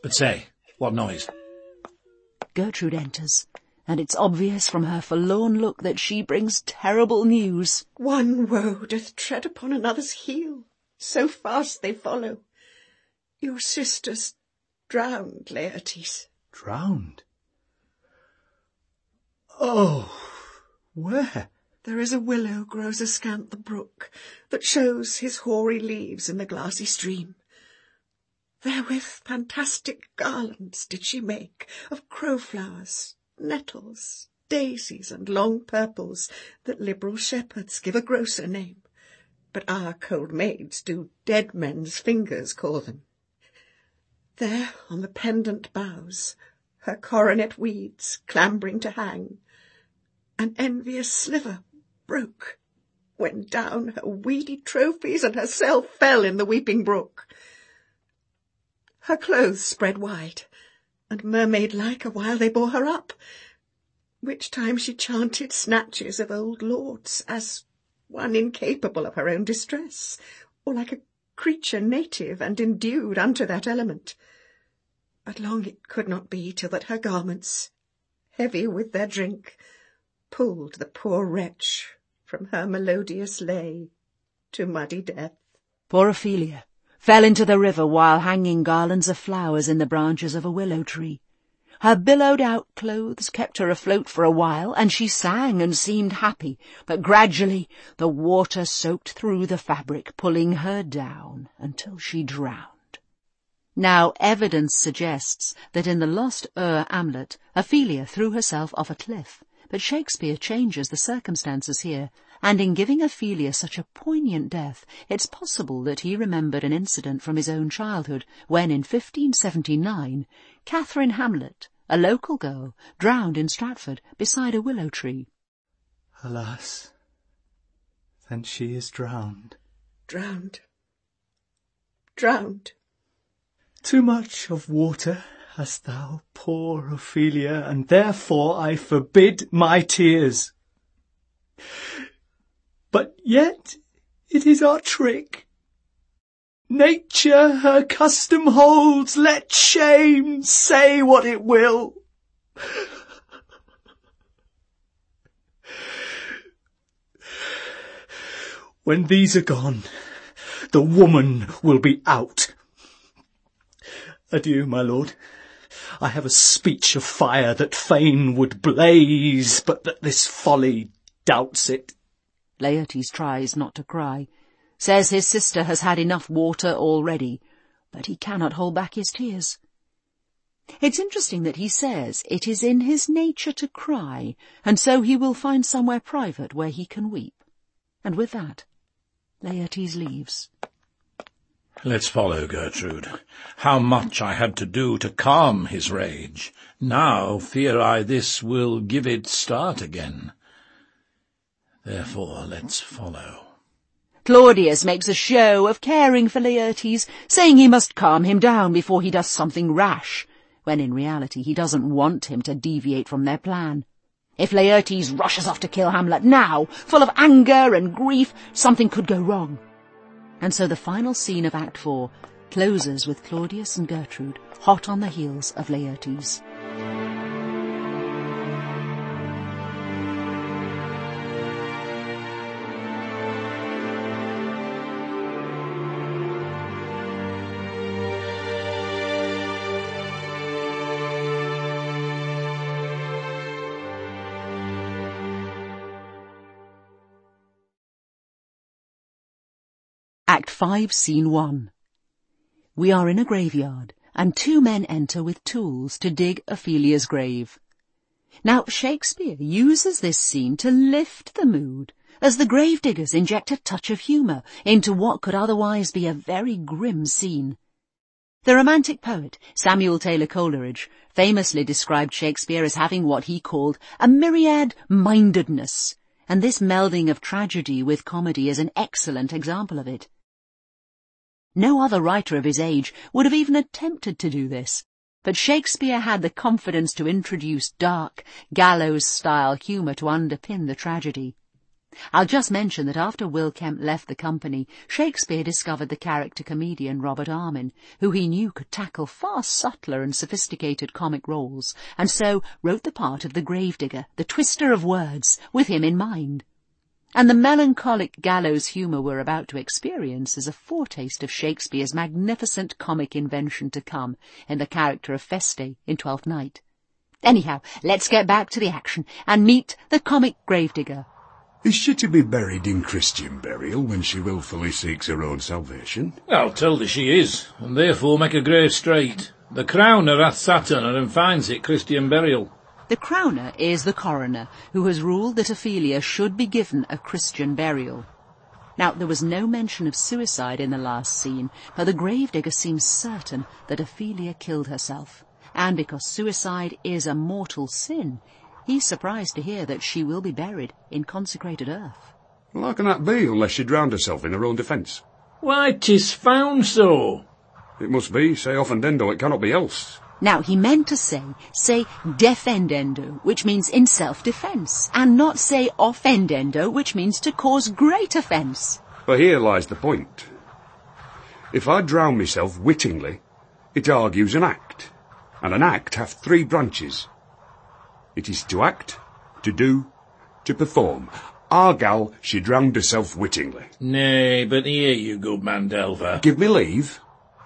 But say, what noise? Gertrude enters, and it's obvious from her forlorn look that she brings terrible news. One woe doth tread upon another's heel, so fast they follow. Your sister's drowned, Laertes. Drowned? Oh, where? There is a willow grows askant the brook, that shows his hoary leaves in the glassy stream. Therewith fantastic garlands did she make, of crowflowers, nettles, daisies, and long purples, that liberal shepherds give a grosser name, but our cold maids do dead men's fingers call them. There on the pendant boughs, her coronet weeds clambering to hang, an envious sliver broke, when down her weedy trophies and herself fell in the weeping brook. Her clothes spread wide, and mermaid-like awhile they bore her up, which time she chanted snatches of old lords, as one incapable of her own distress, or like a creature native and endued unto that element. But long it could not be till that her garments, heavy with their drink, pulled the poor wretch from her melodious lay to muddy death. Poor Ophelia fell into the river while hanging garlands of flowers in the branches of a willow tree. Her billowed-out clothes kept her afloat for a while, and she sang and seemed happy, but gradually the water soaked through the fabric, pulling her down until she drowned. Now evidence suggests that in the lost Amlet, Ophelia threw herself off a cliff, but Shakespeare changes the circumstances here, and in giving Ophelia such a poignant death, it's possible that he remembered an incident from his own childhood, when in 1579, Catherine Hamlet, a local girl, drowned in Stratford beside a willow tree. Alas, then she is drowned. Drowned. Drowned. Too much of water hast thou, poor Ophelia, and therefore I forbid my tears. But yet it is our trick. Nature her custom holds, let shame say what it will. When these are gone, the woman will be out. Adieu, my lord. I have a speech of fire that fain would blaze, but that this folly doubts it. Laertes tries not to cry, says his sister has had enough water already, but he cannot hold back his tears. It's interesting that he says it is in his nature to cry, and so he will find somewhere private where he can weep. And with that, Laertes leaves. Let's follow, Gertrude. How much I had to do to calm his rage. Now fear I this will give it start again. Therefore let's follow. Claudius makes a show of caring for Laertes, saying he must calm him down before he does something rash, when in reality he doesn't want him to deviate from their plan. If Laertes rushes off to kill Hamlet now, full of anger and grief, something could go wrong. And so the final scene of Act 4 closes with Claudius and Gertrude hot on the heels of Laertes. Act 5, Scene 1. We are in a graveyard, and two men enter with tools to dig Ophelia's grave. Now, Shakespeare uses this scene to lift the mood, as the gravediggers inject a touch of humour into what could otherwise be a very grim scene. The Romantic poet, Samuel Taylor Coleridge, famously described Shakespeare as having what he called a myriad-mindedness, and this melding of tragedy with comedy is an excellent example of it. No other writer of his age would have even attempted to do this, but Shakespeare had the confidence to introduce dark, gallows-style humour to underpin the tragedy. I'll just mention that after Will Kemp left the company, Shakespeare discovered the character comedian Robert Armin, who he knew could tackle far subtler and sophisticated comic roles, and so wrote the part of the gravedigger, the twister of words, with him in mind. And the melancholic gallows humour we're about to experience is a foretaste of Shakespeare's magnificent comic invention to come in the character of Feste in Twelfth Night. Anyhow, let's get back to the action and meet the comic gravedigger. Is she to be buried in Christian burial when she wilfully seeks her own salvation? I'll tell thee she is, and therefore make her grave straight. The crowner hath sat on her and finds it Christian burial. The crowner is the coroner, who has ruled that Ophelia should be given a Christian burial. Now, there was no mention of suicide in the last scene, but the gravedigger seems certain that Ophelia killed herself. And because suicide is a mortal sin, he's surprised to hear that she will be buried in consecrated earth. Well, how can that be unless she drowned herself in her own defence? Why, 'tis found so. It must be, say offendendo, it cannot be else. Now, he meant to say defendendo, which means in self-defence, and not say offendendo, which means to cause great offence. But here lies the point. If I drown myself wittingly, it argues an act, and an act hath three branches. It is to act, to do, to perform. Our gal, she drowned herself wittingly. Nay, but here, you good man Delver. Give me leave.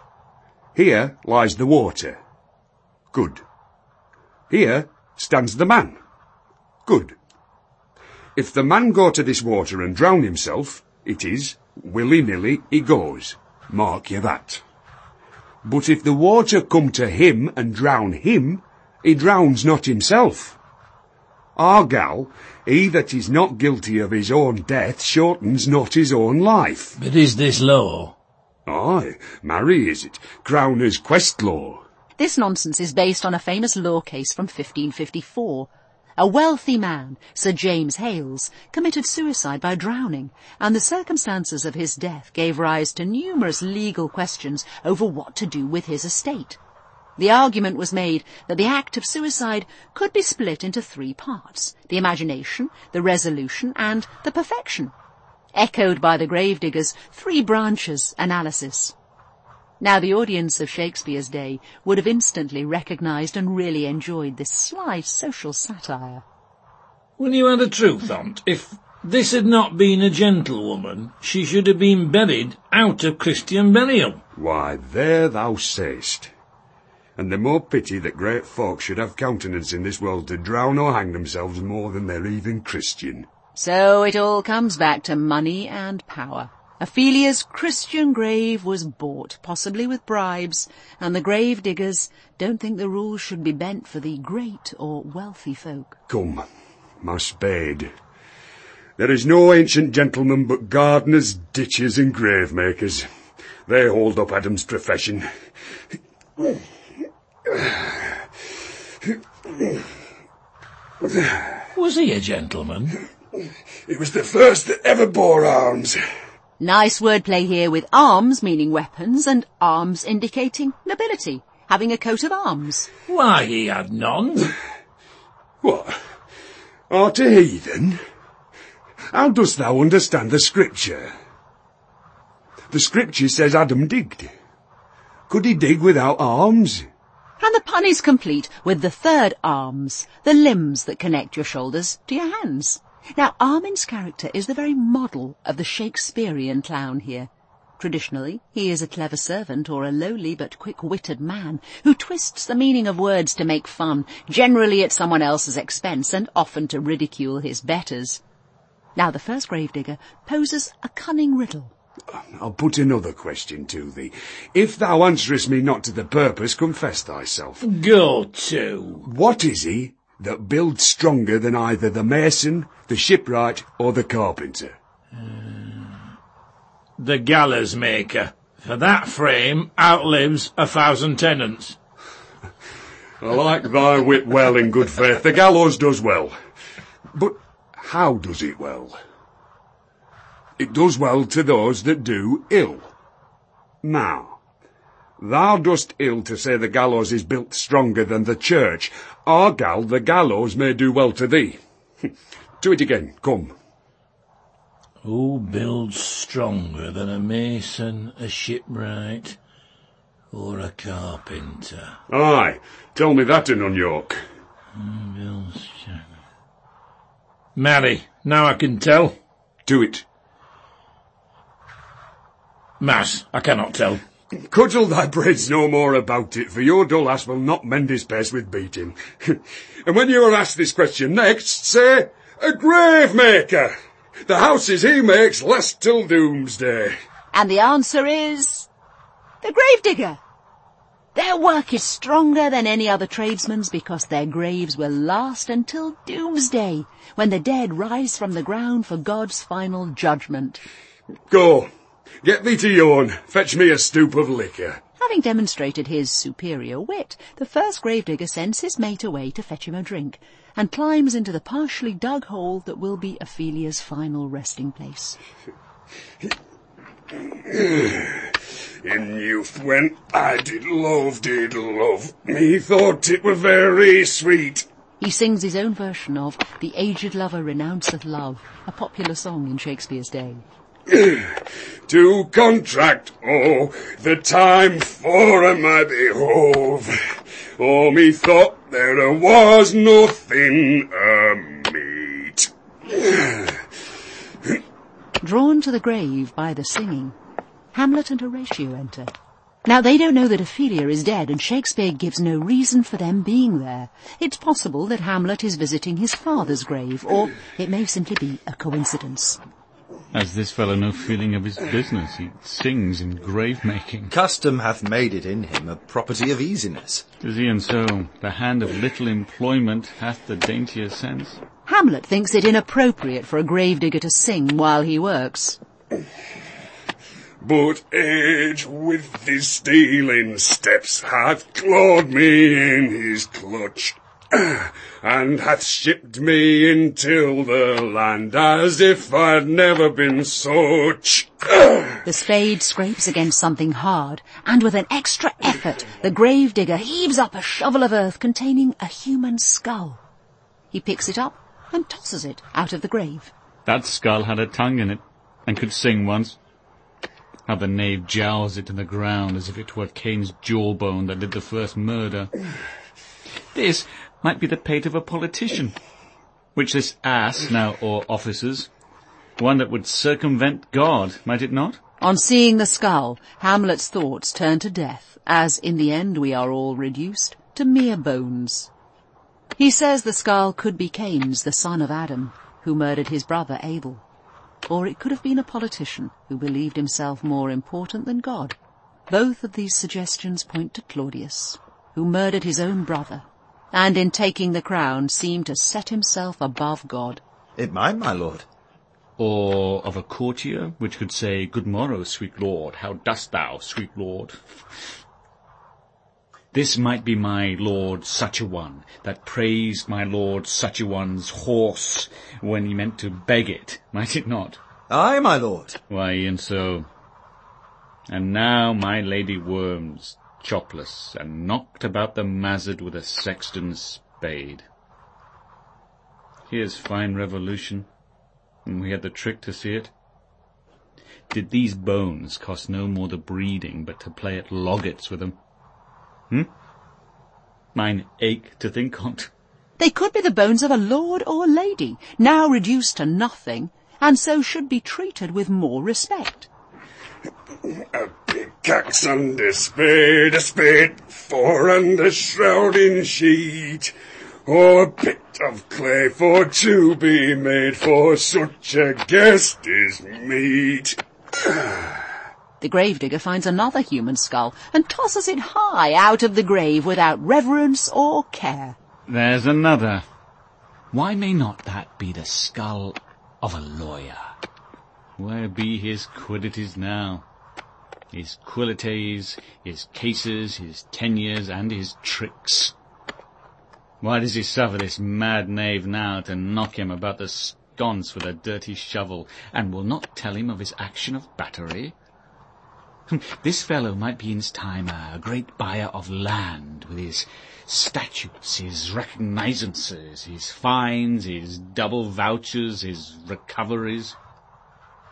Here lies the water. Good. Here stands the man. Good. If the man go to this water and drown himself, it is, willy-nilly, he goes. Mark you that. But if the water come to him and drown him, he drowns not himself. Our gal, he that is not guilty of his own death shortens not his own life. But is this law? Aye, marry is it, Crowner's quest law. This nonsense is based on a famous law case from 1554. A wealthy man, Sir James Hales, committed suicide by drowning, and the circumstances of his death gave rise to numerous legal questions over what to do with his estate. The argument was made that the act of suicide could be split into three parts: the imagination, the resolution, and the perfection, echoed by the gravedigger's three branches analysis. Now, the audience of Shakespeare's day would have instantly recognised and really enjoyed this sly social satire. Will you have the truth on't? If this had not been a gentlewoman, she should have been buried out of Christian burial. Why, there thou say'st. And the more pity that great folk should have countenance in this world to drown or hang themselves more than they're even Christian. So it all comes back to money and power. Ophelia's Christian grave was bought, possibly with bribes, and the grave diggers don't think the rules should be bent for the great or wealthy folk. Come, my spade. There is no ancient gentleman but gardeners, ditchers, and grave-makers. They hold up Adam's profession. Was he a gentleman? He was the first that ever bore arms. Nice wordplay here, with arms meaning weapons and arms indicating nobility, having a coat of arms. Why, he had none. What? Art a heathen? How dost thou understand the Scripture? The Scripture says Adam digged. Could he dig without arms? And the pun is complete with the third arms, the limbs that connect your shoulders to your hands. Now, Armin's character is the very model of the Shakespearean clown here. Traditionally, he is a clever servant or a lowly but quick-witted man who twists the meaning of words to make fun, generally at someone else's expense and often to ridicule his betters. Now, the first gravedigger poses a cunning riddle. I'll put another question to thee. If thou answerest me not to the purpose, confess thyself. Go to. What is he that builds stronger than either the mason, the shipwright, or the carpenter? The gallows maker. For that frame outlives 1,000 tenants. I like thy wit well, in good faith. The gallows does well. But how does it well? It does well to those that do ill. Now, thou dost ill to say the gallows is built stronger than the church. Our gal, the gallows may do well to thee. To it again, come. Who builds stronger than a mason, a shipwright, or a carpenter? Aye, tell me that, Nun York. Marry, now I can tell. Do it. Mass, I cannot tell. Cudgel thy braids no more about it, for your dull ass will not mend his pace with beating. And when you are asked this question next, say, a grave maker. The houses he makes last till doomsday. And the answer is the gravedigger. Their work is stronger than any other tradesman's because their graves will last until doomsday, when the dead rise from the ground for God's final judgment. Go, get thee to Yorn, fetch me a stoop of liquor. Having demonstrated his superior wit, the first gravedigger sends his mate away to fetch him a drink, and climbs into the partially dug hole that will be Ophelia's final resting place. In youth, when I did love, me thought it were very sweet. He sings his own version of The Aged Lover Renounceth Love, a popular song in Shakespeare's day. To contract, the time for my behove. Me thought there was nothing meet. Drawn to the grave by the singing, Hamlet and Horatio enter. Now, they don't know that Ophelia is dead, and Shakespeare gives no reason for them being there. It's possible that Hamlet is visiting his father's grave, or it may simply be a coincidence. Has this fellow no feeling of his business? He sings in grave-making. Custom hath made it in him a property of easiness. Does he, and so the hand of little employment hath the daintier sense? Hamlet thinks it inappropriate for a gravedigger to sing while he works. But age with his stealing steps hath clawed me in his clutch, and hath shipped me into the land as if I'd never been such. The spade scrapes against something hard, and with an extra effort, the gravedigger heaves up a shovel of earth containing a human skull. He picks it up and tosses it out of the grave. That skull had a tongue in it, and could sing once. How the knave jowls it to the ground as if it were Cain's jawbone that did the first murder. This might be the pate of a politician, which this ass now offices, one that would circumvent God, might it not? On seeing the skull, Hamlet's thoughts turn to death, as in the end we are all reduced to mere bones. He says the skull could be Cain's, the son of Adam, who murdered his brother Abel. Or it could have been a politician who believed himself more important than God. Both of these suggestions point to Claudius, who murdered his own brother, and in taking the crown seemed to set himself above God. It might, my lord. Or of a courtier, which could say, "Good morrow, sweet lord, how dost thou, sweet lord?" This might be my lord such-a-one, that praised my lord such-a-one's horse when he meant to beg it, might it not? Aye, my lord. Why, e'en so. And now my lady worms, chopless, and knocked about the mazzard with a sexton's spade. Here's fine revolution, and we had the trick to see it. Did these bones cost no more the breeding, but to play at loggets with them? Mine ache to think on't. They could be the bones of a lord or lady, now reduced to nothing, and so should be treated with more respect. A pickaxe and a spade, 4 and a shrouding sheet, or a bit of clay for to be made for such a guest is meet. The gravedigger finds another human skull and tosses it high out of the grave without reverence or care. There's another. Why may not that be the skull of a lawyer? Where be his quiddities now? His quilites, his cases, his tenures, and his tricks. Why does he suffer this mad knave now to knock him about the sconce with a dirty shovel, and will not tell him of his action of battery? This fellow might be in his time a great buyer of land, with his statutes, his recognizances, his fines, his double vouchers, his recoveries.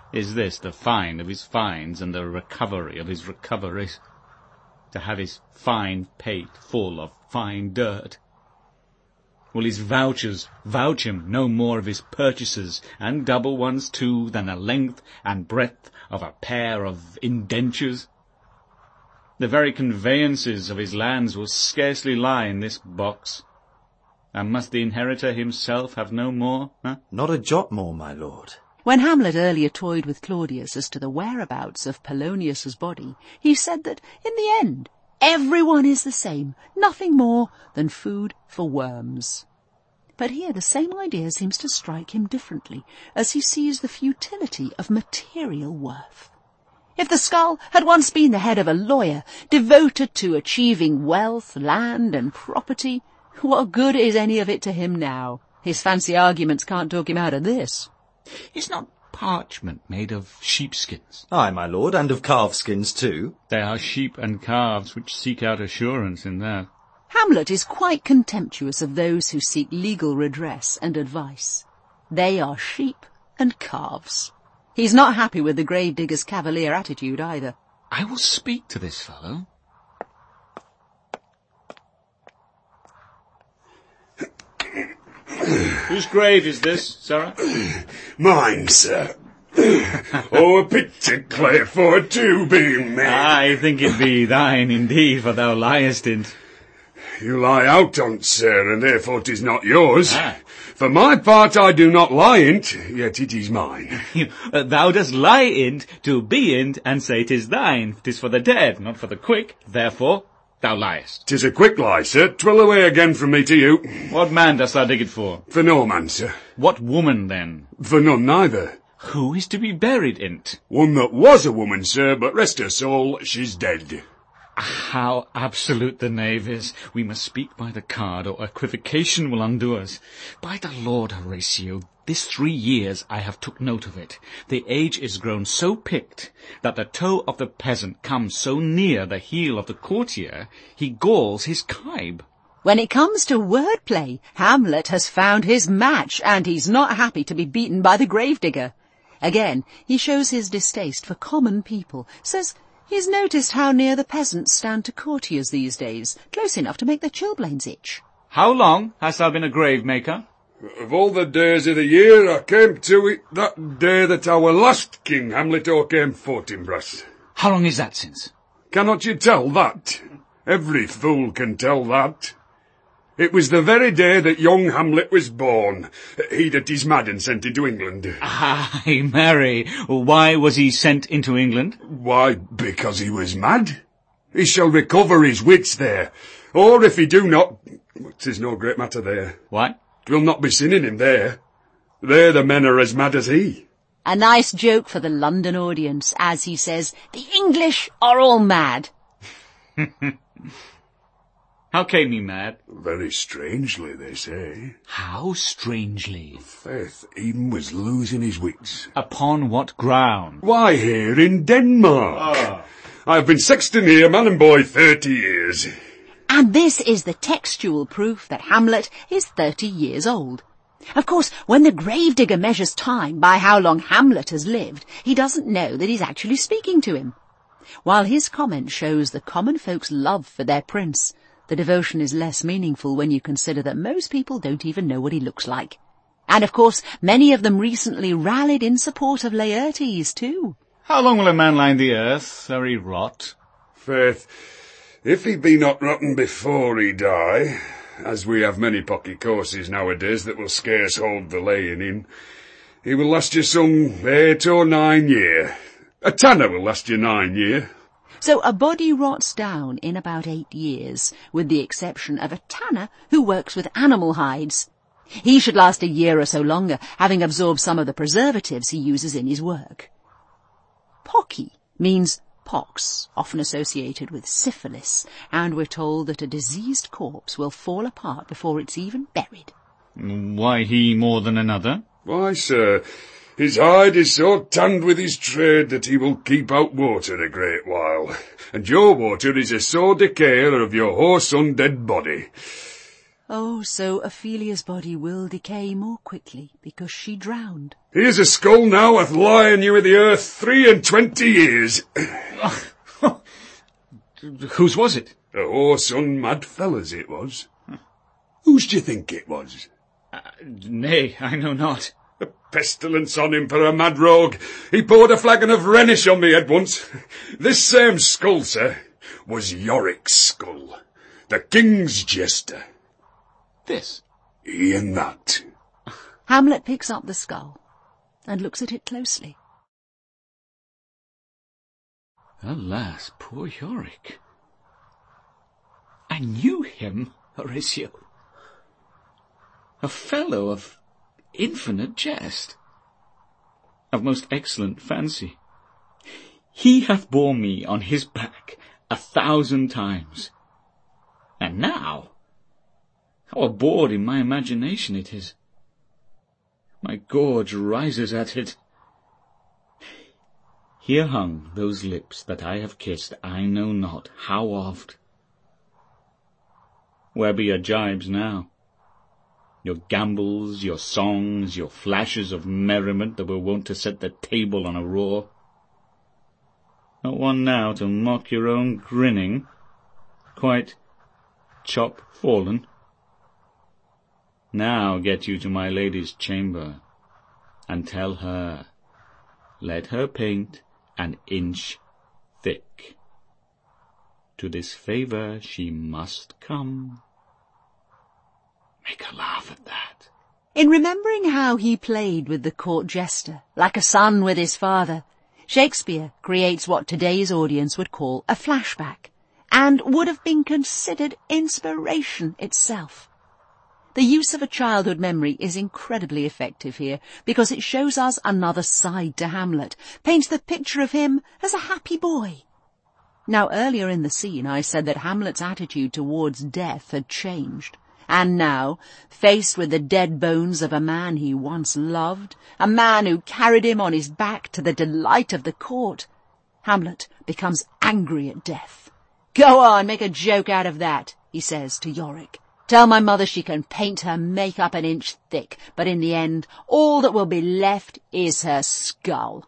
Is this the fine of his fines and the recovery of his recoveries? To have his fine pate full of fine dirt? Will his vouchers vouch him no more of his purchases, and double ones too, than the length and breadth of a pair of indentures? The very conveyances of his lands will scarcely lie in this box. And must the inheritor himself have no more? Not a jot more, my lord. When Hamlet earlier toyed with Claudius as to the whereabouts of Polonius's body, he said that, in the end, everyone is the same, nothing more than food for worms. But here the same idea seems to strike him differently, as he sees the futility of material worth. If the skull had once been the head of a lawyer, devoted to achieving wealth, land, and property, what good is any of it to him now? His fancy arguments can't talk him out of this. Is not parchment made of sheepskins? Ay, my lord, and of calfskins too. They are sheep and calves which seek out assurance in that. Hamlet is quite contemptuous of those who seek legal redress and advice. They are sheep and calves. He's not happy with the gravedigger's cavalier attitude either. I will speak to this fellow. Whose grave is this, Sarah? Mine, sir. Oh, a picture clay for two being made. I think it be thine indeed, for thou liest in't. You lie out on't, sir, and therefore 'tis not yours. For my part I do not lie in't, yet it is mine. Thou dost lie in't, to be in't, and say 'tis thine. 'Tis for the dead, not for the quick, therefore thou liest. 'Tis a quick lie, sir. 'Twill away again from me to you. What man dost thou dig it for? For no man, sir. What woman, then? For none neither. Who is to be buried in't? One that was a woman, sir, but rest her soul, she's dead. How absolute the knave is. We must speak by the card, or equivocation will undo us. By the Lord, Horatio, this 3 years I have took note of it. The age is grown so picked, that the toe of the peasant comes so near the heel of the courtier, he galls his kibe. When it comes to wordplay, Hamlet has found his match, and he's not happy to be beaten by the gravedigger. Again, he shows his distaste for common people, says he's noticed how near the peasants stand to courtiers these days, close enough to make their chilblains itch. How long hast thou been a grave maker? Of all the days of the year, I came to it that day that our last King Hamlet o'ercame Fortinbras. How long is that since? Cannot you tell that? Every fool can tell that. It was the very day that young Hamlet was born, he that is mad and sent into England. Ay, marry, why was he sent into England? Why, because he was mad. He shall recover his wits there. Or if he do not, 'tis no great matter there. Why? 'Twill not be sin in him there. There the men are as mad as he. A nice joke for the London audience, as he says, the English are all mad. How came he mad? Very strangely, they say. How strangely? Faith, Eden was losing his wits. Upon what ground? Why, here in Denmark. I have been sexton here, man and boy, 30 years. And this is the textual proof that Hamlet is 30 years old. Of course, when the gravedigger measures time by how long Hamlet has lived, he doesn't know that he's actually speaking to him. While his comment shows the common folk's love for their prince, the devotion is less meaningful when you consider that most people don't even know what he looks like. And of course, many of them recently rallied in support of Laertes too. How long will a man lie in the earth, ere he rot? Faith, if he be not rotten before he die, as we have many pocky courses nowadays that will scarce hold the laying in, he will last you some 8 or 9 year. A tanner will last you 9 year. So a body rots down in about 8 years, with the exception of a tanner who works with animal hides. He should last a year or so longer, having absorbed some of the preservatives he uses in his work. Pocky means pox, often associated with syphilis, and we're told that a diseased corpse will fall apart before it's even buried. Why he more than another? Why, sir, his hide is so tanned with his trade that he will keep out water a great while, and your water is a sore decayer of your whoreson dead body. Oh, so Ophelia's body will decay more quickly because she drowned. Here's a skull now hath lying you i' the earth 23 years. Whose was it? A horse on mad fellas it was. Whose d'ye think it was? Nay, I know not. A pestilence on him for a mad rogue. He poured a flagon of Rhenish on me head once. This same skull, sir, was Yorick's skull, the king's jester. This? E'en that. Hamlet picks up the skull and looks at it closely. Alas, poor Yorick. I knew him, Horatio. A fellow of infinite jest, of most excellent fancy. He hath borne me on his back 1,000 times. And now, how abhorred in my imagination it is. My gorge rises at it. Here hung those lips that I have kissed I know not how oft. Where be your jibes now? Your gambols, your songs, your flashes of merriment that were wont to set the table on a roar? Not one now to mock your own grinning, quite chop fallen? Now get you to my lady's chamber, and tell her, let her paint an inch thick. To this favour she must come. Make her laugh at that. In remembering how he played with the court jester, like a son with his father, Shakespeare creates what today's audience would call a flashback, and would have been considered inspiration itself. The use of a childhood memory is incredibly effective here, because it shows us another side to Hamlet, paints the picture of him as a happy boy. Now, earlier in the scene I said that Hamlet's attitude towards death had changed. And now, faced with the dead bones of a man he once loved, a man who carried him on his back to the delight of the court, Hamlet becomes angry at death. "Go on, make a joke out of that," he says to Yorick. "Tell my mother she can paint her makeup an inch thick, but in the end, all that will be left is her skull."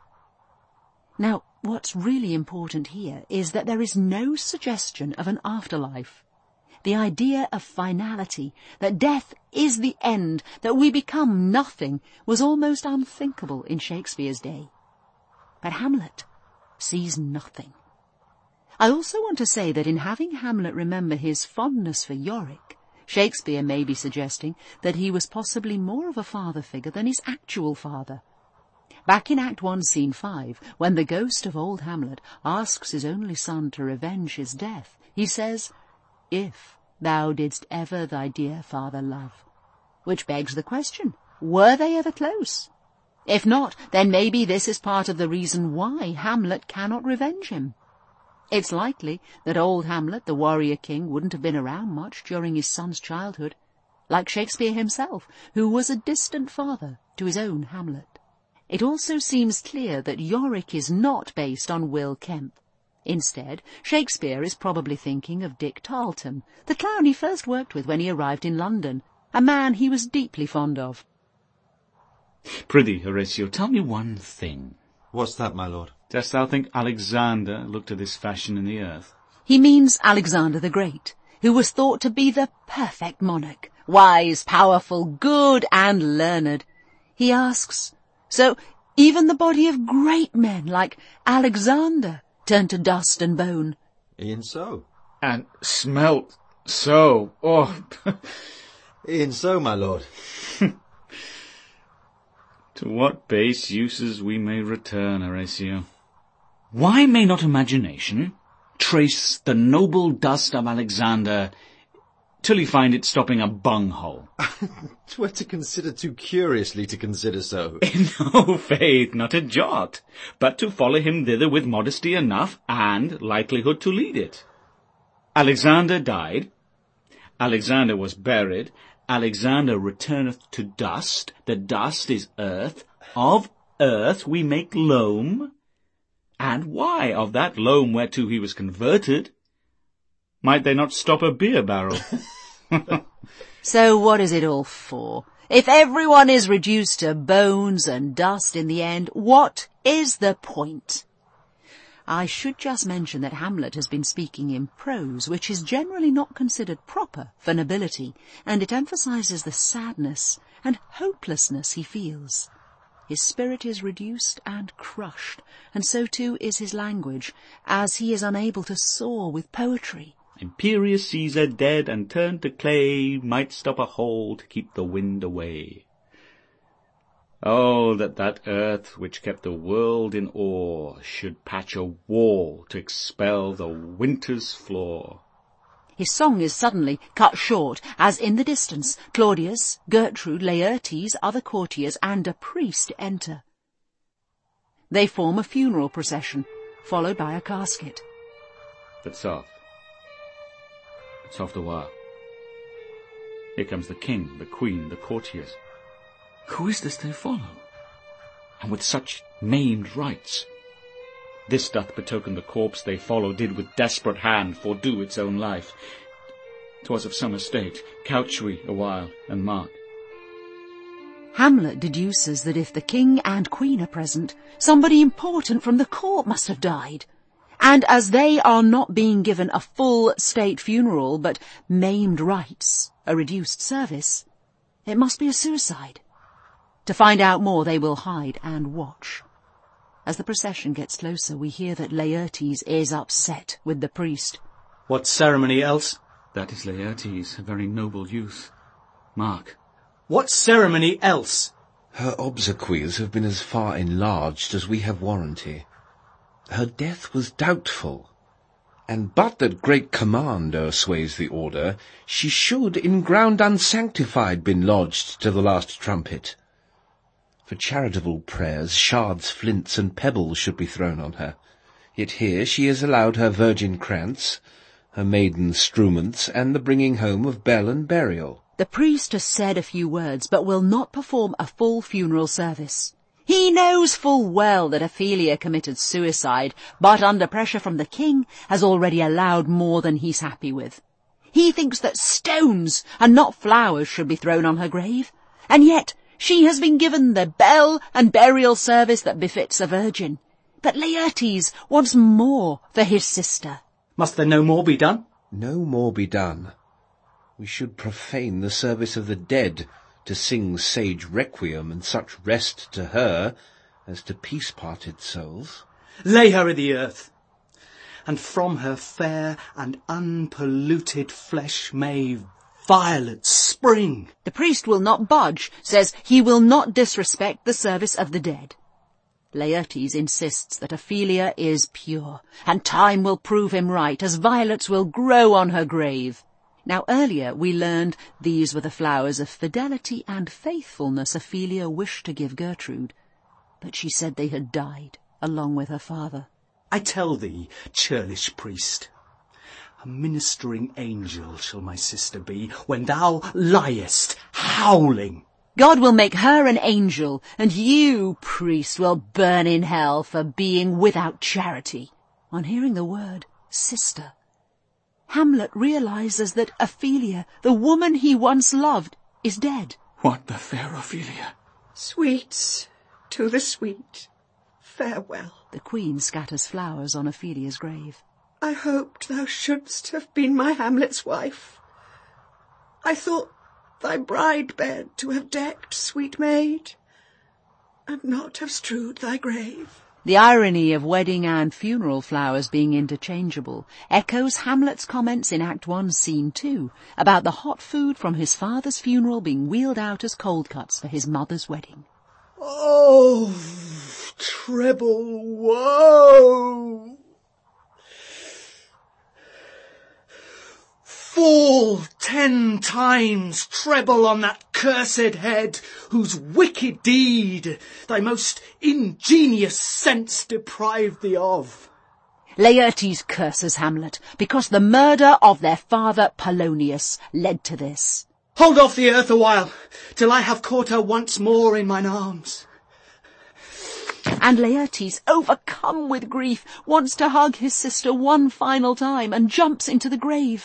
Now, what's really important here is that there is no suggestion of an afterlife. The idea of finality, that death is the end, that we become nothing, was almost unthinkable in Shakespeare's day. But Hamlet sees nothing. I also want to say that in having Hamlet remember his fondness for Yorick, Shakespeare may be suggesting that he was possibly more of a father figure than his actual father. Back in Act 1, Scene 5, when the ghost of old Hamlet asks his only son to revenge his death, he says, "If thou didst ever thy dear father love," which begs the question, were they ever close? If not, then maybe this is part of the reason why Hamlet cannot revenge him. It's likely that old Hamlet, the warrior king, wouldn't have been around much during his son's childhood, like Shakespeare himself, who was a distant father to his own Hamlet. It also seems clear that Yorick is not based on Will Kemp. Instead, Shakespeare is probably thinking of Dick Tarleton, the clown he first worked with when he arrived in London, a man he was deeply fond of. Prithee, Horatio, tell me one thing. What's that, my lord? Dost thou think Alexander looked to this fashion in the earth? He means Alexander the Great, who was thought to be the perfect monarch, wise, powerful, good and learned. He asks, so even the body of great men like Alexander turned to dust and bone? E'en so. And smelt so. Oh. E'en so, my lord. To what base uses we may return, Horatio. Why may not imagination trace the noble dust of Alexander till he find it stopping a bunghole? 'Twere to consider too curiously to consider so. No, faith, not a jot, but to follow him thither with modesty enough and likelihood to lead it. Alexander died, Alexander was buried, Alexander returneth to dust, the dust is earth, of earth we make loam, and why of that loam whereto he was converted, might they not stop a beer barrel? So what is it all for? If everyone is reduced to bones and dust in the end, what is the point? I should just mention that Hamlet has been speaking in prose, which is generally not considered proper for nobility, and it emphasizes the sadness and hopelessness he feels. His spirit is reduced and crushed, and so too is his language, as he is unable to soar with poetry. Imperious Caesar, dead and turned to clay, might stop a hole to keep the wind away. Oh, that earth which kept the world in awe should patch a wall to expel the winter's flaw. His song is suddenly cut short, as in the distance Claudius, Gertrude, Laertes, other courtiers, and a priest enter. They form a funeral procession, followed by a casket. But soft. Soft a while. Here comes the king, the queen, the courtiers. Who is this they follow? And with such maimed rites? This doth betoken the corpse they follow did with desperate hand fordo its own life. 'Twas of some estate. Couch we a while, and mark. Hamlet deduces that if the king and queen are present, somebody important from the court must have died. And as they are not being given a full state funeral, but maimed rites, a reduced service, it must be a suicide. To find out more, they will hide and watch. As the procession gets closer, we hear that Laertes is upset with the priest. What ceremony else? That is Laertes, a very noble youth. Mark. What ceremony else? Her obsequies have been as far enlarged as we have warranty. Her death was doubtful, and but that great command o'ersways the order, she should in ground unsanctified been lodged to the last trumpet. For charitable prayers, shards, flints, and pebbles should be thrown on her. Yet here she is allowed her virgin krantz, her maiden struments, and the bringing home of bell and burial. The priest has said a few words, but will not perform a full funeral service. He knows full well that Ophelia committed suicide, but under pressure from the king has already allowed more than he's happy with. He thinks that stones and not flowers should be thrown on her grave, and yet she has been given the bell and burial service that befits a virgin. But Laertes wants more for his sister. Must there no more be done? No more be done. We should profane the service of the dead, to sing sage requiem and such rest to her as to peace-parted souls. Lay her in the earth, and from her fair and unpolluted flesh may violets spring. The priest will not budge, says he will not disrespect the service of the dead. Laertes insists that Ophelia is pure, and time will prove him right, as violets will grow on her grave. Now earlier we learned these were the flowers of fidelity and faithfulness Ophelia wished to give Gertrude, but she said they had died along with her father. I tell thee, churlish priest, a ministering angel shall my sister be when thou liest howling. God will make her an angel, and you, priest, will burn in hell for being without charity. On hearing the word sister, Hamlet realizes that Ophelia, the woman he once loved, is dead. What the fair Ophelia? Sweets to the sweet, farewell. The queen scatters flowers on Ophelia's grave. I hoped thou shouldst have been my Hamlet's wife. I thought thy bride bed to have decked, sweet maid, and not have strewed thy grave. The irony of wedding and funeral flowers being interchangeable echoes Hamlet's comments in Act 1, Scene 2, about the hot food from his father's funeral being wheeled out as cold cuts for his mother's wedding. Oh, treble woe! Fall 10 times treble on that cursed head, whose wicked deed thy most ingenious sense deprived thee of. Laertes curses Hamlet because the murder of their father Polonius led to this. Hold off the earth a while, till I have caught her once more in mine arms. And Laertes, overcome with grief, wants to hug his sister one final time and jumps into the grave.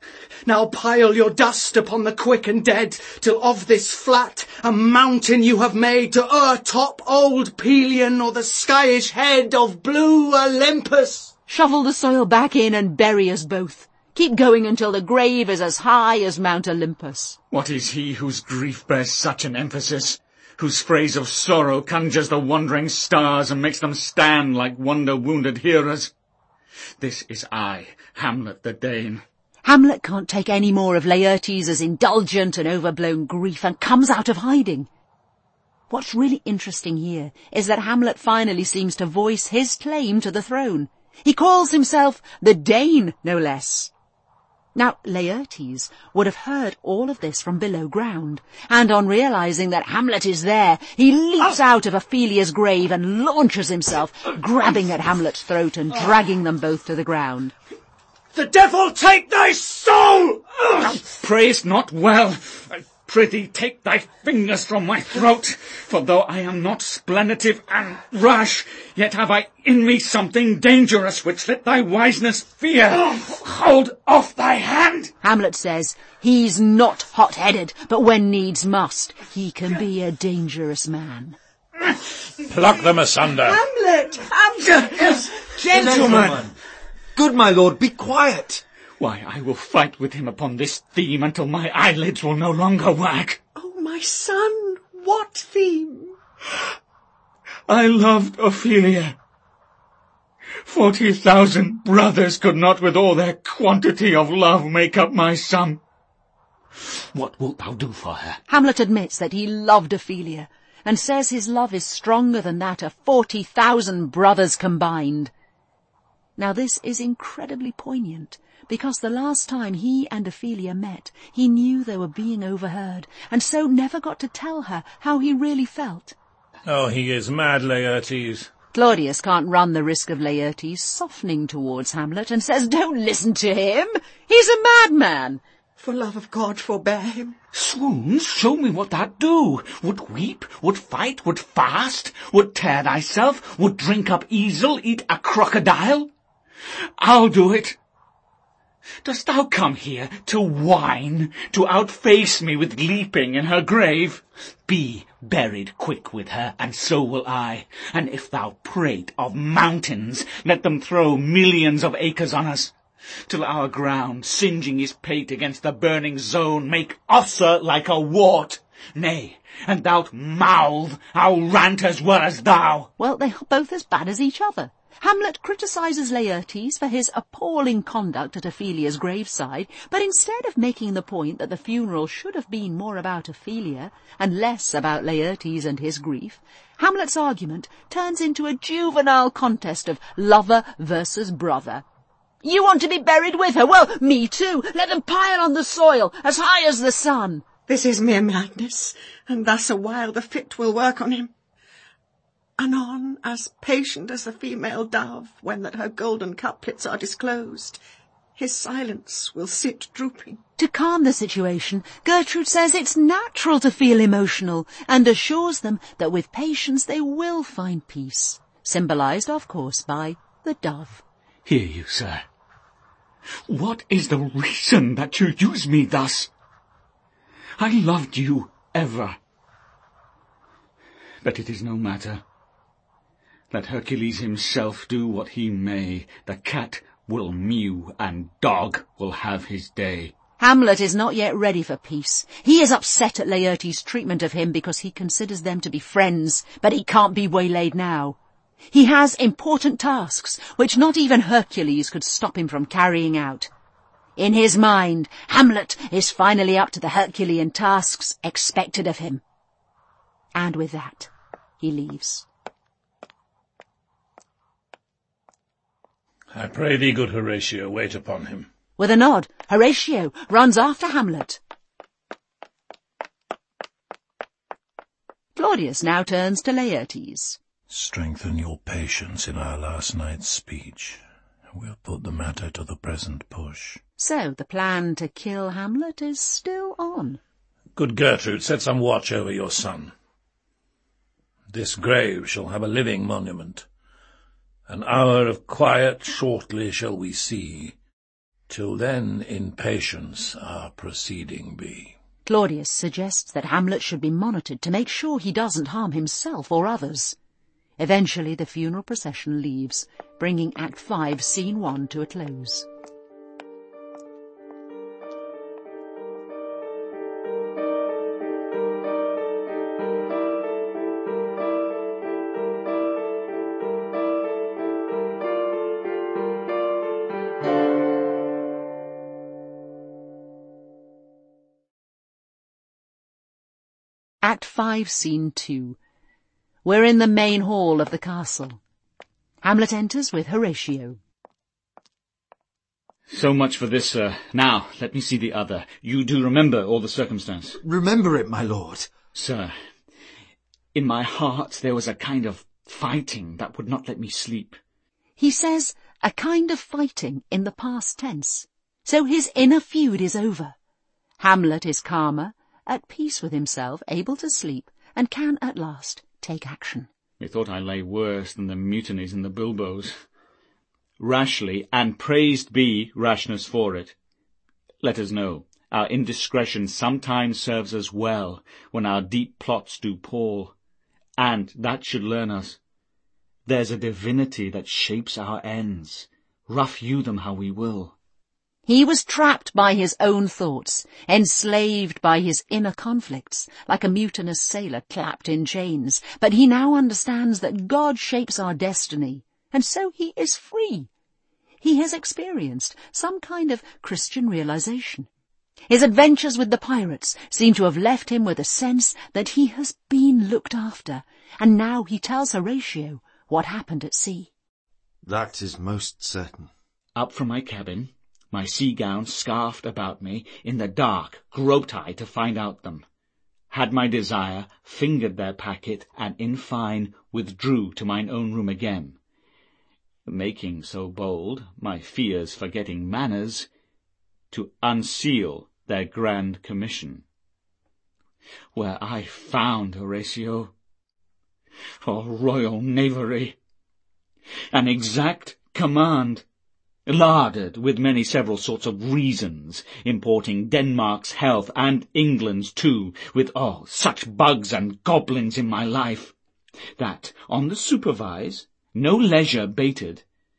Now pile your dust upon the quick and dead, till of this flat a mountain you have made, to o'ertop old Pelion or the skyish head of blue Olympus. Shovel the soil back in and bury us both. Keep going until the grave is as high as Mount Olympus. What is he whose grief bears such an emphasis, whose phrase of sorrow conjures the wandering stars and makes them stand like wonder-wounded hearers? This is I, Hamlet the Dane. Hamlet can't take any more of Laertes' indulgent and overblown grief and comes out of hiding. What's really interesting here is that Hamlet finally seems to voice his claim to the throne. He calls himself the Dane, no less. Now, Laertes would have heard all of this from below ground, and on realizing that Hamlet is there, he leaps out of Ophelia's grave and launches himself, grabbing at Hamlet's throat and dragging them both to the ground. The devil take thy soul! Thou prayest not well. I prithee take thy fingers from my throat, for though I am not splenitive and rash, yet have I in me something dangerous which let thy wiseness fear. Hold off thy hand! Hamlet says he's not hot-headed, but when needs must, he can be a dangerous man. Pluck them asunder. Hamlet! Hamlet! Gentlemen! Good my lord, be quiet. Why, I will fight with him upon this theme until my eyelids will no longer wag. Oh, my son, what theme? I loved Ophelia. 40,000 brothers could not with all their quantity of love make up my sum. What wilt thou do for her? Hamlet admits that he loved Ophelia, and says his love is stronger than that of 40,000 brothers combined. Now this is incredibly poignant, because the last time he and Ophelia met, he knew they were being overheard, and so never got to tell her how he really felt. Oh, he is mad, Laertes. Claudius can't run the risk of Laertes softening towards Hamlet, and says, "Don't listen to him. He's a madman." For love of God, forbear him. Swoons, show me what thou'd do. Would weep, would fight, would fast, would tear thyself, would drink up easel, eat a crocodile? I'll do it. Dost thou come here to whine, to outface me with leaping in her grave? Be buried quick with her, and so will I. And if thou prate of mountains, let them throw millions of acres on us, till our ground, singeing his pate against the burning zone, make Ossa like a wart. Nay, and thou'lt mouth, I'll rant as well as thou. Well, they are both as bad as each other. Hamlet criticises Laertes for his appalling conduct at Ophelia's graveside, but instead of making the point that the funeral should have been more about Ophelia and less about Laertes and his grief, Hamlet's argument turns into a juvenile contest of lover versus brother. You want to be buried with her? Well, me too. Let them pile on the soil as high as the sun. This is mere madness, and thus a while the fit will work on him. Anon, as patient as the female dove, when that her golden couplets are disclosed, his silence will sit drooping. To calm the situation, Gertrude says it's natural to feel emotional, and assures them that with patience they will find peace, symbolised, of course, by the dove. Hear you, sir. What is the reason that you use me thus? I loved you ever. But it is no matter. Let Hercules himself do what he may, the cat will mew and dog will have his day. Hamlet is not yet ready for peace. He is upset at Laertes' treatment of him because he considers them to be friends, but he can't be waylaid now. He has important tasks which not even Hercules could stop him from carrying out. In his mind, Hamlet is finally up to the Herculean tasks expected of him. And with that, he leaves. I pray thee, good Horatio, wait upon him. With a nod, Horatio runs after Hamlet. Claudius now turns to Laertes. Strengthen your patience in our last night's speech. We'll put the matter to the present push. So the plan to kill Hamlet is still on. Good Gertrude, set some watch over your son. This grave shall have a living monument. An hour of quiet shortly shall we see. Till then, in patience our proceeding be. Claudius suggests that Hamlet should be monitored to make sure he doesn't harm himself or others. Eventually the funeral procession leaves, bringing Act 5, Scene 1 to a close. Act 5, Scene 2. We're in the main hall of the castle. Hamlet enters with Horatio. So much for this, sir. Now, let me see the other. You do remember all the circumstance? Remember it, my lord. Sir, in my heart there was a kind of fighting that would not let me sleep. He says a kind of fighting in the past tense. So his inner feud is over. Hamlet is calmer, at peace with himself, able to sleep, and can at last take action. Methought I lay worse than the mutinies in the bilboes. Rashly, and praised be rashness for it. Let us know, our indiscretion sometimes serves us well, when our deep plots do pall. And that should learn us, there's a divinity that shapes our ends, rough hew them how we will. He was trapped by his own thoughts, enslaved by his inner conflicts, like a mutinous sailor clapped in chains. But he now understands that God shapes our destiny, and so he is free. He has experienced some kind of Christian realization. His adventures with the pirates seem to have left him with a sense that he has been looked after, and now he tells Horatio what happened at sea. That is most certain. Up from my cabin, my sea gown scarfed about me, in the dark groped I to find out them. Had my desire, fingered their packet, and in fine withdrew to mine own room again, making so bold, my fears forgetting manners, to unseal their grand commission. Where I found Horatio, royal knavery, an exact command, larded with many several sorts of reasons, importing Denmark's health and England's too, with such bugs and goblins in my life, that on the supervise no leisure bated.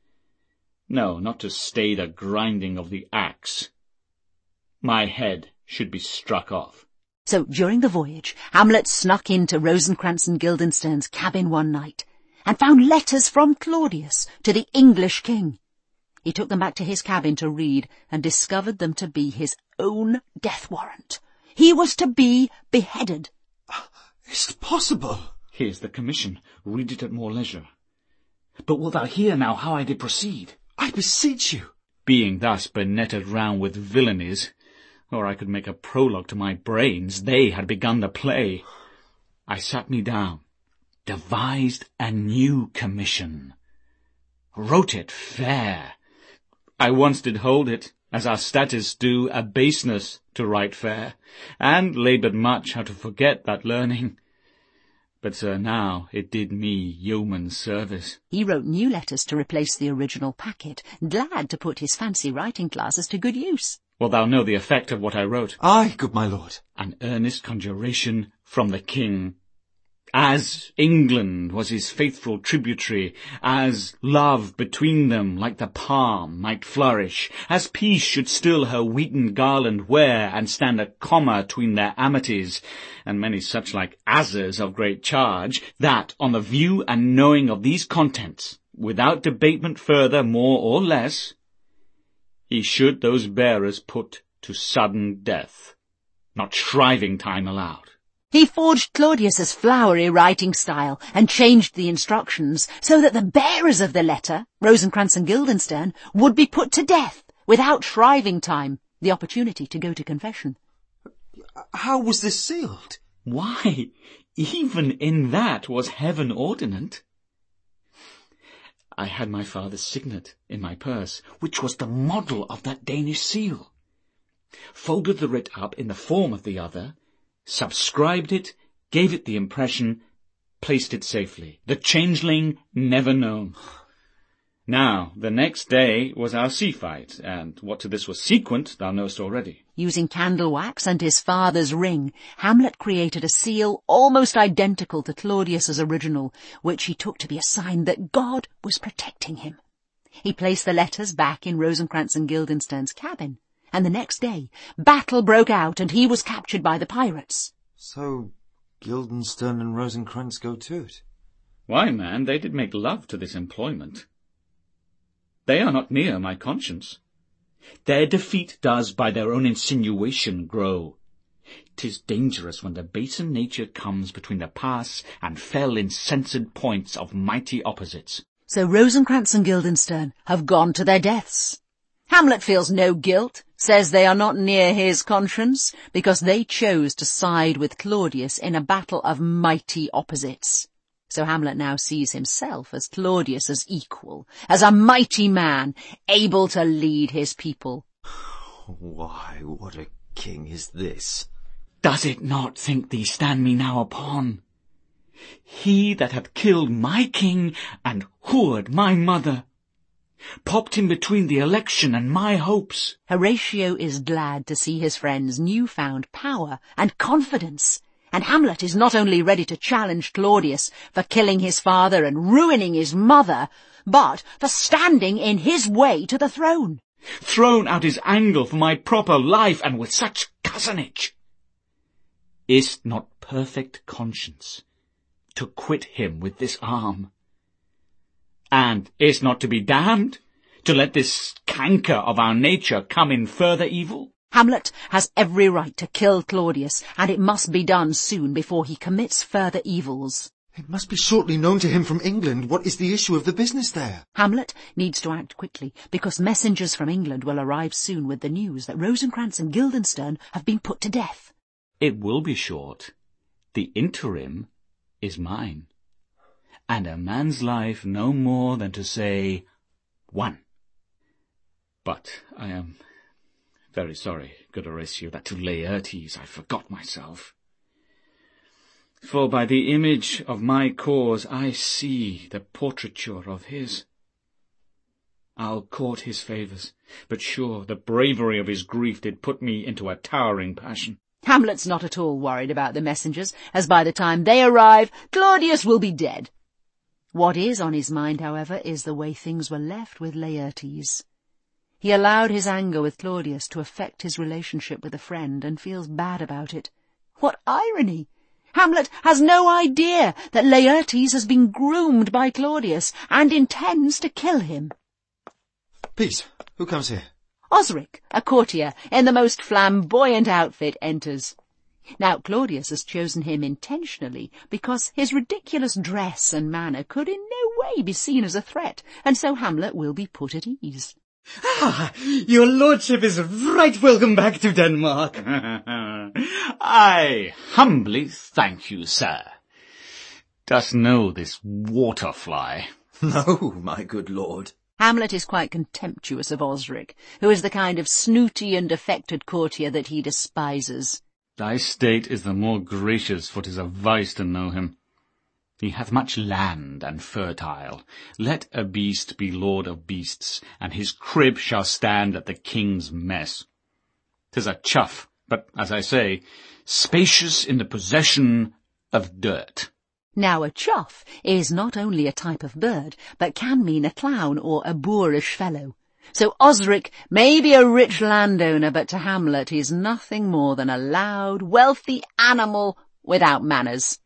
No, not to stay the grinding of the axe. My head should be struck off. So during the voyage, Hamlet snuck into Rosencrantz and Guildenstern's cabin one night, and found letters from Claudius to the English king. He took them back to his cabin to read, and discovered them to be his own death warrant. He was to be beheaded. Is it possible? Here's the commission. Read it at more leisure. But wilt thou hear now how I did proceed? I beseech you. Being thus benetted round with villainies, or I could make a prologue to my brains, they had begun the play. I sat me down, devised a new commission, wrote it fair. I once did hold it, as our statists do, a baseness to write fair, and laboured much how to forget that learning. But, sir, now it did me yeoman service. He wrote new letters to replace the original packet, glad to put his fancy writing classes to good use. Wilt thou know the effect of what I wrote? Aye, good my lord. An earnest conjuration from the king. As England was his faithful tributary, as love between them like the palm might flourish, as peace should still her wheaten garland wear, and stand a comma 'tween their amities, and many such like asses of great charge, that on the view and knowing of these contents, without debatement further more or less, he should those bearers put to sudden death, not shriving time allowed. He forged Claudius's flowery writing style and changed the instructions so that the bearers of the letter, Rosencrantz and Guildenstern, would be put to death without shriving time, the opportunity to go to confession. How was this sealed? Why, even in that was heaven ordinant. I had my father's signet in my purse, which was the model of that Danish seal, folded the writ up in the form of the other, subscribed it, gave it the impression, placed it safely, the changeling never known. Now, the next day was our sea fight, and what to this was sequent thou knowest already. Using candle wax and his father's ring, Hamlet created a seal almost identical to Claudius's original, which he took to be a sign that God was protecting him. He placed the letters back in Rosencrantz and Guildenstern's cabin, and the next day battle broke out and he was captured by the pirates. So Guildenstern and Rosencrantz go to it? Why, man, they did make love to this employment. They are not near my conscience. Their defeat does by their own insinuation grow. 'Tis dangerous when the baser nature comes between the pass and fell insensate points of mighty opposites. So Rosencrantz and Guildenstern have gone to their deaths. Hamlet feels no guilt, says they are not near his conscience, because they chose to side with Claudius in a battle of mighty opposites. So Hamlet now sees himself as Claudius's equal, as a mighty man, able to lead his people. Why, what a king is this? Does it not think thee stand me now upon? He that hath killed my king and whored my mother, popped him between the election and my hopes. Horatio is glad to see his friend's newfound power and confidence, and Hamlet is not only ready to challenge Claudius for killing his father and ruining his mother, but for standing in his way to the throne. Thrown out his angle for my proper life, and with such cozenage. Is't not perfect conscience to quit him with this arm? And is not to be damned to let this canker of our nature come in further evil? Hamlet has every right to kill Claudius, and it must be done soon before he commits further evils. It must be shortly known to him from England what is the issue of the business there. Hamlet needs to act quickly, because messengers from England will arrive soon with the news that Rosencrantz and Guildenstern have been put to death. It will be short. The interim is mine, and a man's life no more than to say 1. But I am very sorry, good Horatio, that to Laertes I forgot myself. For by the image of my cause I see the portraiture of his. I'll court his favours, but sure the bravery of his grief did put me into a towering passion. Hamlet's not at all worried about the messengers, as by the time they arrive, Claudius will be dead. What is on his mind, however, is the way things were left with Laertes. He allowed his anger with Claudius to affect his relationship with a friend and feels bad about it. What irony! Hamlet has no idea that Laertes has been groomed by Claudius and intends to kill him. Peace. Who comes here? Osric, a courtier in the most flamboyant outfit, enters. Now Claudius has chosen him intentionally because his ridiculous dress and manner could in no way be seen as a threat, and so Hamlet will be put at ease. Ah, your lordship is right welcome back to Denmark. I humbly thank you, sir. Dost know this waterfly? No, my good lord. Hamlet is quite contemptuous of Osric, who is the kind of snooty and affected courtier that he despises. Thy state is the more gracious, for 'tis a vice to know him. He hath much land and fertile. Let a beast be lord of beasts, and his crib shall stand at the king's mess. 'Tis a chuff, but, as I say, spacious in the possession of dirt. Now a chough is not only a type of bird, but can mean a clown or a boorish fellow. So Osric may be a rich landowner, but to Hamlet he is nothing more than a loud, wealthy animal without manners.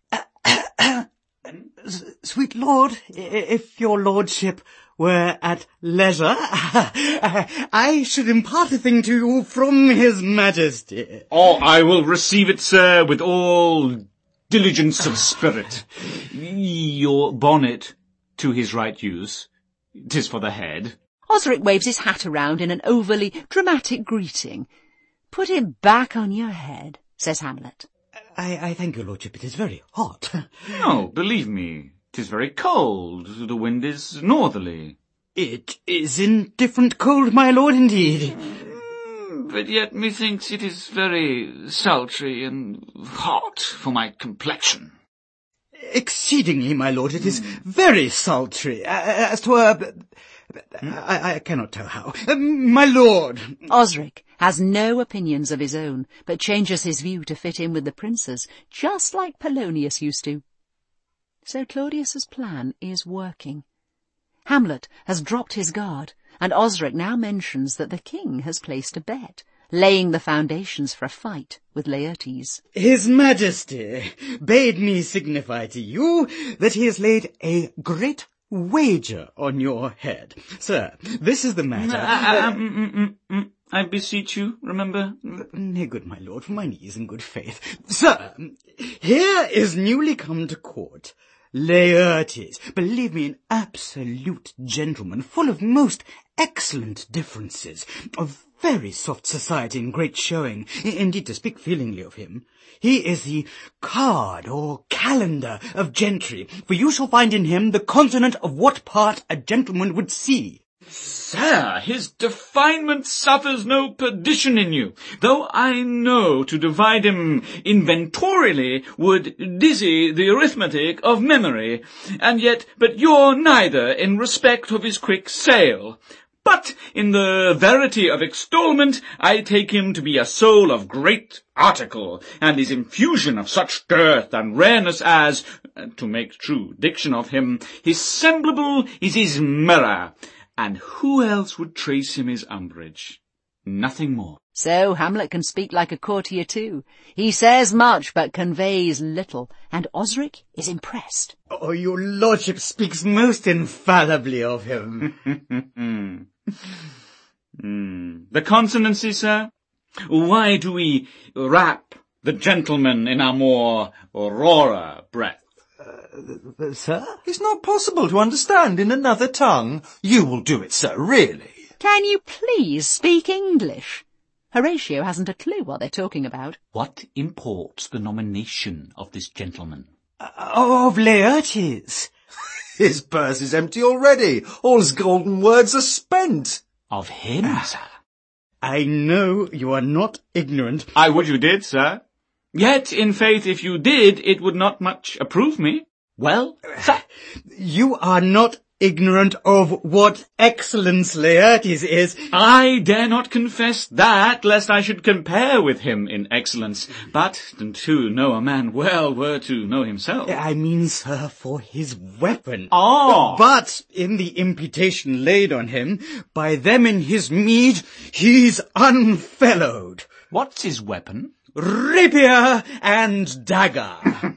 Sweet lord, if your lordship were at leisure, I should impart a thing to you from his majesty. Oh, I will receive it, sir, with all diligence of spirit. Your bonnet to his right use. 'Tis for the head. Osric waves his hat around in an overly dramatic greeting. Put it back on your head, says Hamlet. I thank your lordship, it is very hot. No, believe me, 'tis very cold. The wind is northerly. It is indifferent cold, my lord, indeed. But yet methinks it is very sultry and hot for my complexion. Exceedingly, my lord, it is very sultry, as 'twere I cannot tell how. My lord! Osric has no opinions of his own, but changes his view to fit in with the prince's, just like Polonius used to. So Claudius's plan is working. Hamlet has dropped his guard, and Osric now mentions that the king has placed a bet, laying the foundations for a fight with Laertes. His Majesty bade me signify to you that he has laid a great wager on your head. Sir, this is the matter. I beseech you, remember? Nay, good my lord, for mine ease and good faith. Sir, here is newly come to court Laertes, believe me, an absolute gentleman, full of most excellent differences, of very soft society and great showing. Indeed, to speak feelingly of him, he is the card or calendar of gentry, for you shall find in him the consonant of what part a gentleman would see. Sir, his definement suffers no perdition in you, though I know to divide him inventorially would dizzy the arithmetic of memory, and yet but you're neither in respect of his quick sale. But in the verity of extolment, I take him to be a soul of great article, and his infusion of such girth and rareness as, to make true diction of him, his semblable is his mirror. And who else would trace him his umbrage? Nothing more. So Hamlet can speak like a courtier too. He says much, but conveys little, and Osric is impressed. Oh, your lordship speaks most infallibly of him. The consonancy, sir? Why do we wrap the gentleman in our more aurora breath? Sir? It's not possible to understand in another tongue. You will do it, sir, really. Can you please speak English? Horatio hasn't a clue what they're talking about. What imports the nomination of this gentleman? Of Laertes. His purse is empty already. All his golden words are spent. Of him, sir? I know you are not ignorant. I would you did, sir. Yet, in faith, if you did, it would not much approve me. Well, sir. You are not ignorant of what excellence Laertes is. I dare not confess that, lest I should compare with him in excellence. But to know a man well were to know himself. I mean, sir, for his weapon. Ah! But in the imputation laid on him, by them in his meed, he's unfellowed. What's his weapon? Rapier and dagger.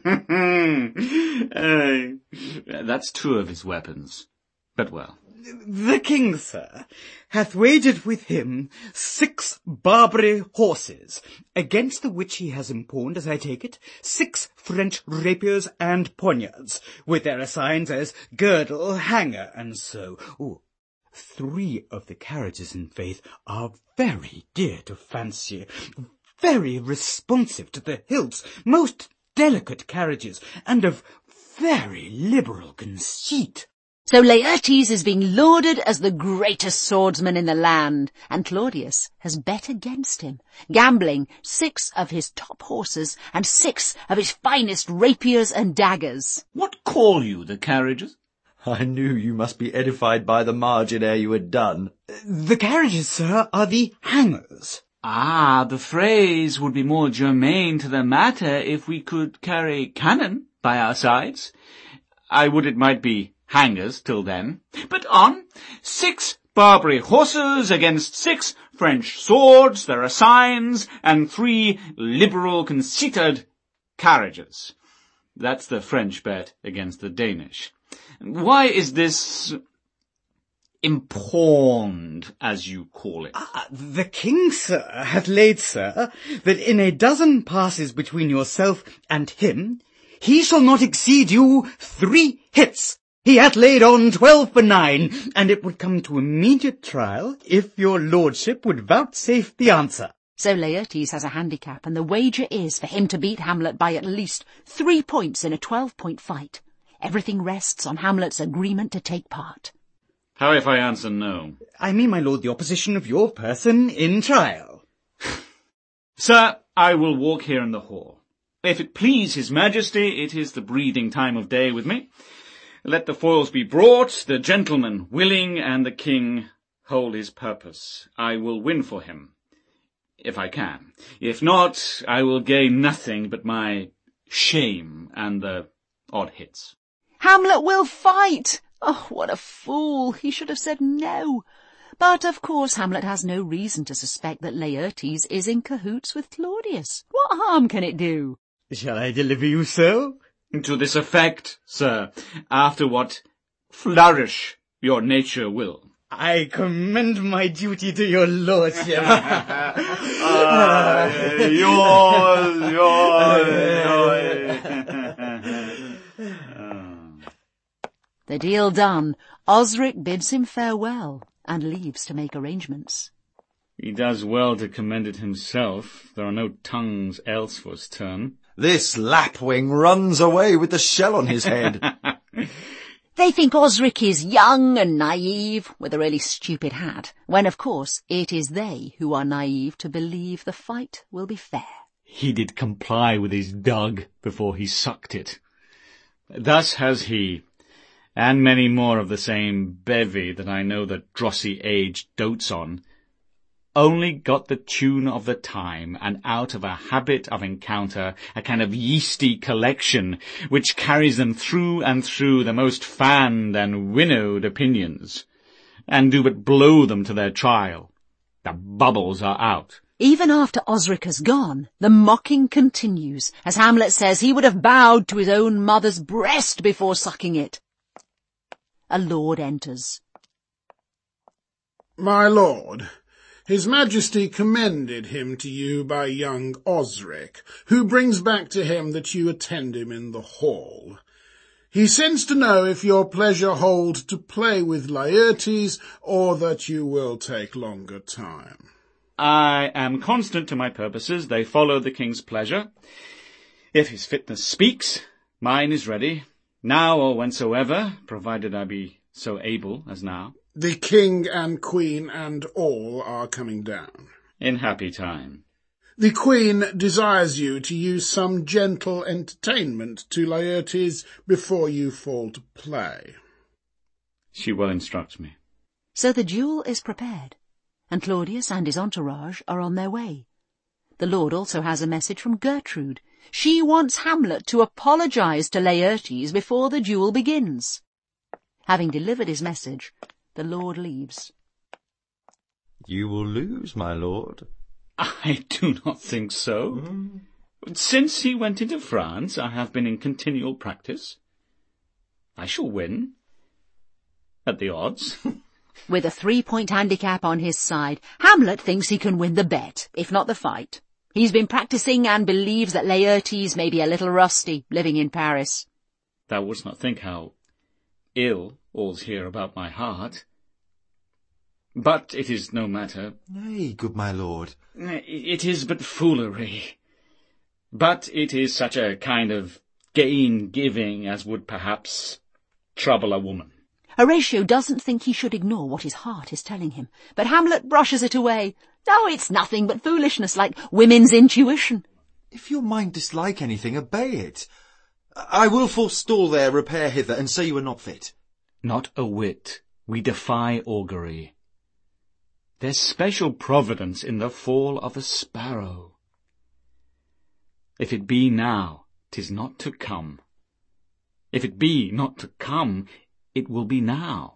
That's two of his weapons. But well. The king, sir, hath wagered with him 6 Barbary horses, against the which he has impawned, as I take it, 6 French rapiers and poniards, with their assigns as girdle, hanger, and so. 3 of the carriages, in faith, are very dear to fancy, very responsive to the hilts, most delicate carriages, and of very liberal conceit. So Laertes is being lauded as the greatest swordsman in the land, and Claudius has bet against him, gambling 6 of his top horses and 6 of his finest rapiers and daggers. What call you the carriages? I knew you must be edified by the margin ere you had done. The carriages, sir, are the hangers. Ah, the phrase would be more germane to the matter if we could carry cannon by our sides. I would it might be hangers till then. But on, 6 Barbary horses against 6 French swords, their assigns, and 3 liberal conceited carriages. That's the French bet against the Danish. Why is this impawned, as you call it? The king, sir, hath laid, sir, that in a dozen passes between yourself and him, he shall not exceed you 3 hits. He hath laid on 12 for 9, and it would come to immediate trial if your lordship would vouchsafe the answer. So Laertes has a handicap, and the wager is for him to beat Hamlet by at least 3 points in a 12-point fight. Everything rests on Hamlet's agreement to take part. How if I answer no? I mean, my lord, the opposition of your person in trial. Sir, I will walk here in the hall. If it please his majesty, it is the breathing time of day with me. Let the foils be brought, the gentleman willing, and the king hold his purpose. I will win for him, if I can. If not, I will gain nothing but my shame and the odd hits. Hamlet will fight! Oh, what a fool! He should have said no. But, of course, Hamlet has no reason to suspect that Laertes is in cahoots with Claudius. What harm can it do? Shall I deliver you so? To this effect, sir, after what flourish your nature will. I commend my duty to your lordship. The deal done, Osric bids him farewell and leaves to make arrangements. He does well to commend it himself. There are no tongues else for his turn. This lapwing runs away with the shell on his head. They think Osric is young and naive with a really stupid hat, when of course it is they who are naive to believe the fight will be fair. He did comply with his dug before he sucked it. Thus has he, and many more of the same bevy that I know that drossy age dotes on, only got the tune of the time, and out of a habit of encounter, a kind of yeasty collection, which carries them through and through the most fanned and winnowed opinions, and do but blow them to their trial. The bubbles are out. Even after Osric has gone, the mocking continues, as Hamlet says he would have bowed to his own mother's breast before sucking it. A lord enters. My lord, His Majesty commended him to you by young Osric, who brings back to him that you attend him in the hall. He sends to know if your pleasure hold to play with Laertes, or that you will take longer time. I am constant to my purposes. They follow the king's pleasure. If his fitness speaks, mine is ready, now or whensoever, provided I be so able as now. The king and queen and all are coming down. In happy time. The queen desires you to use some gentle entertainment to Laertes before you fall to play. She well instructs me. So the duel is prepared, and Claudius and his entourage are on their way. The lord also has a message from Gertrude. She wants Hamlet to apologize to Laertes before the duel begins. Having delivered his message, the lord leaves. You will lose, my lord. I do not think so. Since he went into France, I have been in continual practice. I shall win. At the odds. With a 3-point handicap on his side, Hamlet thinks he can win the bet, if not the fight. He's been practising and believes that Laertes may be a little rusty, living in Paris. Thou wouldst not think how ill all's here about my heart. But it is no matter. Nay, good my lord. It is but foolery. But it is such a kind of gain-giving as would perhaps trouble a woman. Horatio doesn't think he should ignore what his heart is telling him, but Hamlet brushes it away. Oh, it's nothing but foolishness, like women's intuition. If your mind dislike anything, obey it. I will forestall their repair hither, and say you are not fit. Not a whit. We defy augury. There's special providence in the fall of a sparrow. If it be now, 'tis not to come. If it be not to come, it will be now.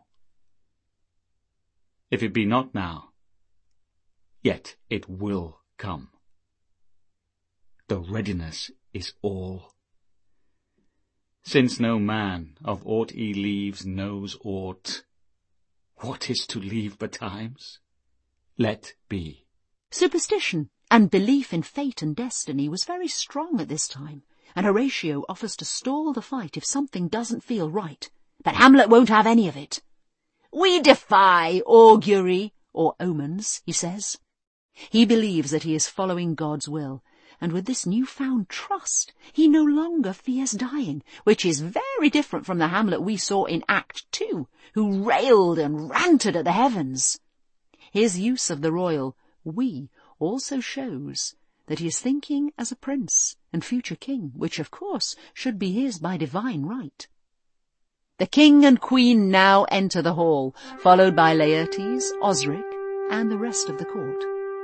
If it be not now, yet it will come. The readiness is all. Since no man of aught he leaves knows aught, what is to leave betimes? Let be. Superstition and belief in fate and destiny was very strong at this time, and Horatio offers to stall the fight if something doesn't feel right. But Hamlet won't have any of it. We defy augury, or omens, he says. He believes that he is following God's will, and with this newfound trust, he no longer fears dying, which is very different from the Hamlet we saw in Act 2, who railed and ranted at the heavens. His use of the royal we also shows that he is thinking as a prince and future king, which of course should be his by divine right. The king and queen now enter the hall, followed by Laertes, Osric, and the rest of the court.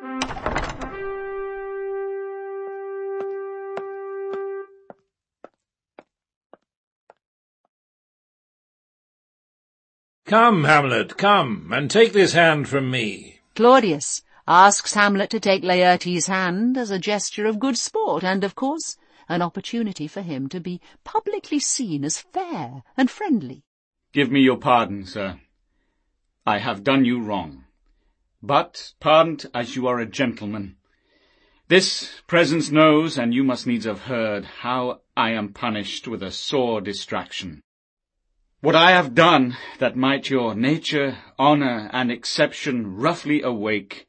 Come, Hamlet, come, and take this hand from me. Claudius asks Hamlet to take Laertes' hand as a gesture of good sport and, of course, an opportunity for him to be publicly seen as fair and friendly. Give me your pardon, sir. I have done you wrong. But pardoned as you are a gentleman. This presence knows, and you must needs have heard, how I am punished with a sore distraction. What I have done that might your nature, honour, and exception roughly awake,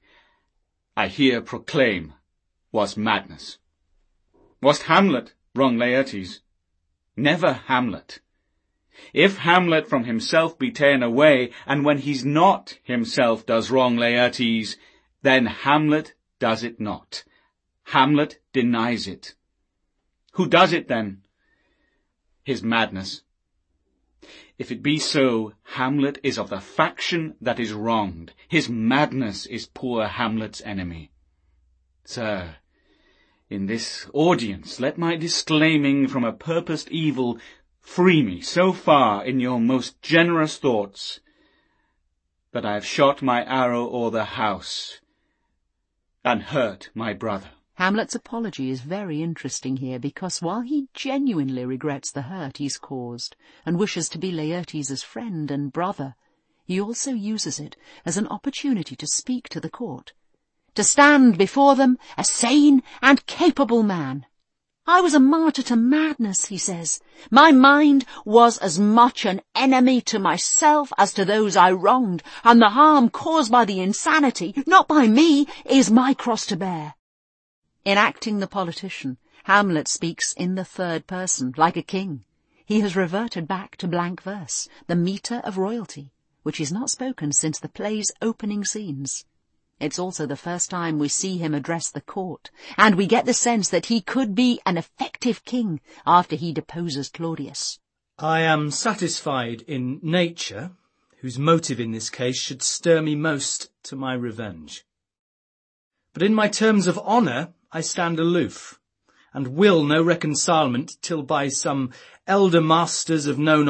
I here proclaim was madness. Was Hamlet wrong Laertes? Never Hamlet. If Hamlet from himself be ta'en away, and when he's not himself does wrong Laertes, then Hamlet does it not. Hamlet denies it. Who does it then? His madness. If it be so, Hamlet is of the faction that is wronged. His madness is poor Hamlet's enemy. Sir, in this audience let my disclaiming from a purposed evil free me so far in your most generous thoughts, that I have shot my arrow o'er the house, and hurt my brother. Hamlet's apology is very interesting here, because while he genuinely regrets the hurt he's caused and wishes to be Laertes' friend and brother, he also uses it as an opportunity to speak to the court, to stand before them a sane and capable man. I was a martyr to madness, he says. My mind was as much an enemy to myself as to those I wronged, and the harm caused by the insanity, not by me, is my cross to bear. In acting the politician, Hamlet speaks in the third person, like a king. He has reverted back to blank verse, the metre of royalty, which is not spoken since the play's opening scenes. It's also the first time we see him address the court, and we get the sense that he could be an effective king after he deposes Claudius. I am satisfied in nature, whose motive in this case should stir me most to my revenge. But in my terms of honour I stand aloof, and will no reconcilement till by some elder masters of known